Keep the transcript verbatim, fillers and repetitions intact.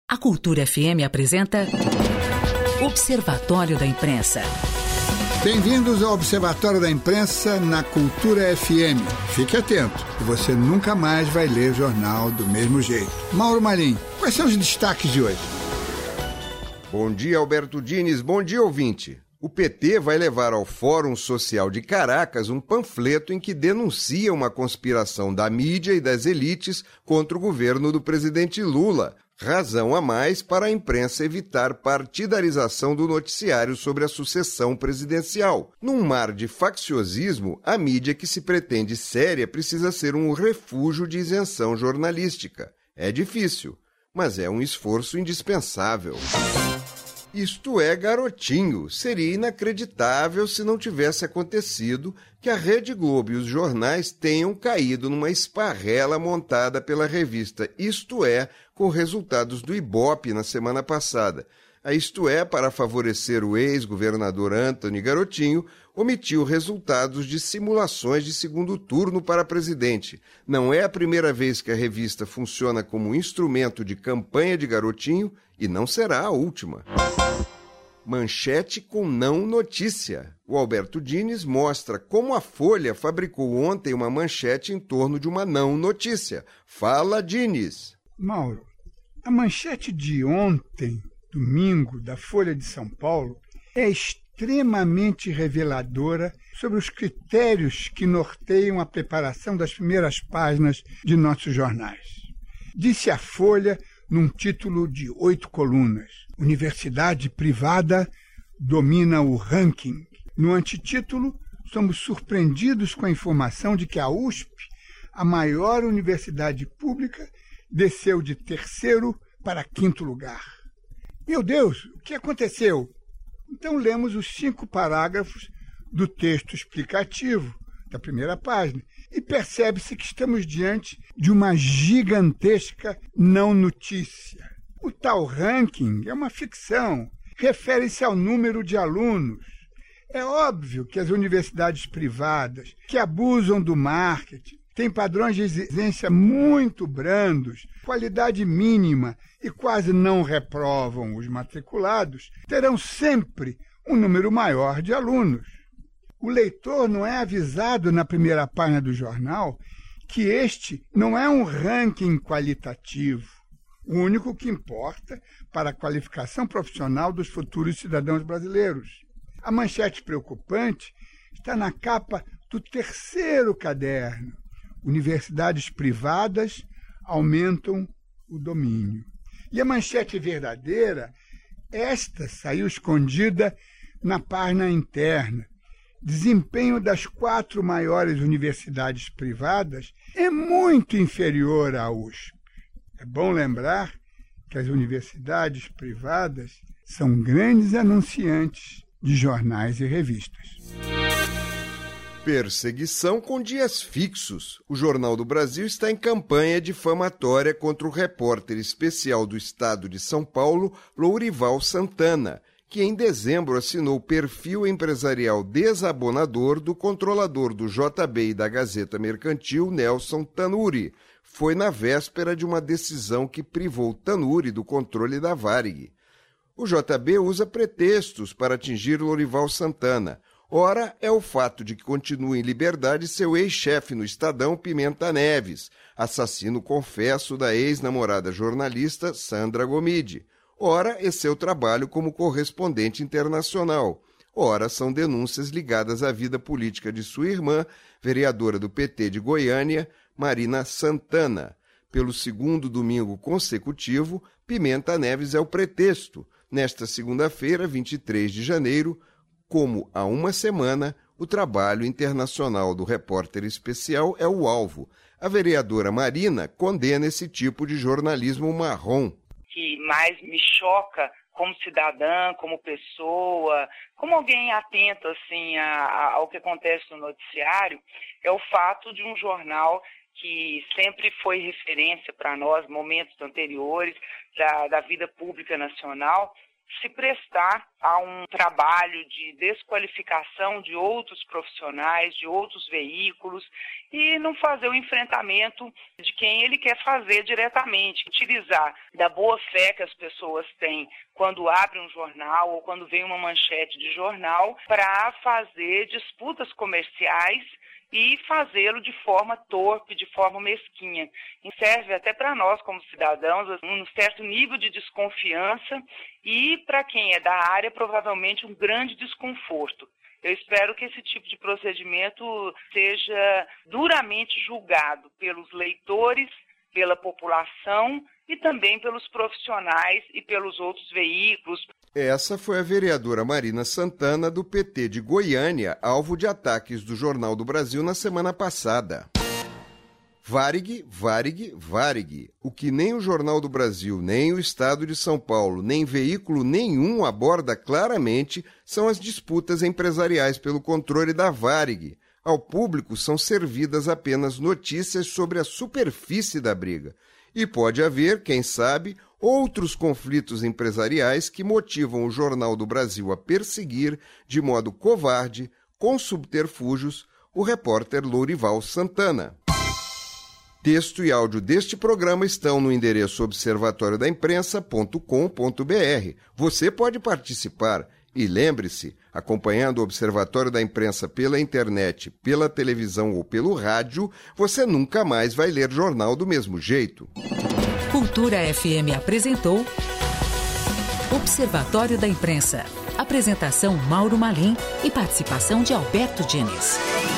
A Cultura F M apresenta Observatório da Imprensa. Bem-vindos ao Observatório da Imprensa na Cultura F M. Fique atento, você nunca mais vai ler jornal do mesmo jeito. Mauro Marim, quais são os destaques de hoje? Bom dia, Alberto Diniz. Bom dia, ouvinte. O P T vai levar ao Fórum Social de Caracas um panfleto em que denuncia uma conspiração da mídia e das elites contra o governo do presidente Lula. Razão a mais para a imprensa evitar partidarização do noticiário sobre a sucessão presidencial. Num mar de facciosismo, a mídia que se pretende séria precisa ser um refúgio de isenção jornalística. É difícil, mas é um esforço indispensável. Isto é, garotinho, seria inacreditável se não tivesse acontecido que a Rede Globo e os jornais tenham caído numa esparrela montada pela revista Isto É, com resultados do Ibope na semana passada. A Isto É, para favorecer o ex-governador Antony Garotinho, omitiu resultados de simulações de segundo turno para presidente. Não é a primeira vez que a revista funciona como instrumento de campanha de Garotinho e não será a última. Manchete com não notícia. O Alberto Diniz mostra como a Folha fabricou ontem uma manchete em torno de uma não notícia. Fala, Diniz. Mauro, a manchete de ontem, domingo, da Folha de São Paulo, é extremamente reveladora sobre os critérios que norteiam a preparação das primeiras páginas de nossos jornais. Disse a Folha num título de oito colunas: Universidade privada domina o ranking. No antitítulo, somos surpreendidos com a informação de que a U S P, a maior universidade pública, desceu de terceiro para quinto lugar. Meu Deus, o que aconteceu? Então lemos os cinco parágrafos do texto explicativo da primeira página e percebe-se que estamos diante de uma gigantesca não notícia. O tal ranking é uma ficção, refere-se ao número de alunos. É óbvio que as universidades privadas, que abusam do marketing, têm padrões de exigência muito brandos, qualidade mínima e quase não reprovam os matriculados, terão sempre um número maior de alunos. O leitor não é avisado na primeira página do jornal que este não é um ranking qualitativo, o único que importa para a qualificação profissional dos futuros cidadãos brasileiros. A manchete preocupante está na capa do terceiro caderno. Universidades privadas aumentam o domínio. E a manchete verdadeira, esta saiu escondida na página interna. Desempenho das quatro maiores universidades privadas é muito inferior à U S P. É bom lembrar que as universidades privadas são grandes anunciantes de jornais e revistas. Perseguição com dias fixos. O Jornal do Brasil está em campanha difamatória contra o repórter especial do Estado de São Paulo, Lourival Santana, que em dezembro assinou o perfil empresarial desabonador do controlador do J B e da Gazeta Mercantil, Nelson Tanuri. Foi na véspera de uma decisão que privou Tanuri do controle da Varig. O J B usa pretextos para atingir Lourival Santana. Ora, é o fato de que continua em liberdade seu ex-chefe no Estadão, Pimenta Neves, assassino confesso da ex-namorada jornalista Sandra Gomide. Ora, é seu trabalho como correspondente internacional. Ora, são denúncias ligadas à vida política de sua irmã, vereadora do P T de Goiânia, Marina Santana. Pelo segundo domingo consecutivo, Pimenta Neves é o pretexto. Nesta segunda-feira, vinte e três de janeiro, como há uma semana, o trabalho internacional do repórter especial é o alvo. A vereadora Marina condena esse tipo de jornalismo marrom. Que mais me choca como cidadã, como pessoa, como alguém atento assim, a, a, ao que acontece no noticiário, é o fato de um jornal que sempre foi referência para nós, momentos anteriores da, da vida pública nacional, se prestar a um trabalho de desqualificação de outros profissionais, de outros veículos, e não fazer o enfrentamento de quem ele quer fazer diretamente, utilizar da boa fé que as pessoas têm quando abrem um jornal ou quando vem uma manchete de jornal para fazer disputas comerciais e fazê-lo de forma torpe, de forma mesquinha. E serve até para nós, como cidadãos, um certo nível de desconfiança e, para quem é da área, provavelmente um grande desconforto. Eu espero que esse tipo de procedimento seja duramente julgado pelos leitores, pela população e também pelos profissionais e pelos outros veículos. Essa foi a vereadora Marina Santana, do P T de Goiânia, alvo de ataques do Jornal do Brasil na semana passada. Varig, Varig, Varig. O que nem o Jornal do Brasil, nem o Estado de São Paulo, nem veículo nenhum aborda claramente são as disputas empresariais pelo controle da Varig. Ao público são servidas apenas notícias sobre a superfície da briga. E pode haver, quem sabe, outros conflitos empresariais que motivam o Jornal do Brasil a perseguir, de modo covarde, com subterfúgios, o repórter Lourival Santana. Texto e áudio deste programa estão no endereço observatório da imprensa ponto com ponto b r. Você pode participar e lembre-se, acompanhando o Observatório da Imprensa pela internet, pela televisão ou pelo rádio, você nunca mais vai ler jornal do mesmo jeito. Cultura F M apresentou Observatório da Imprensa. Apresentação Mauro Malim e participação de Alberto Diniz.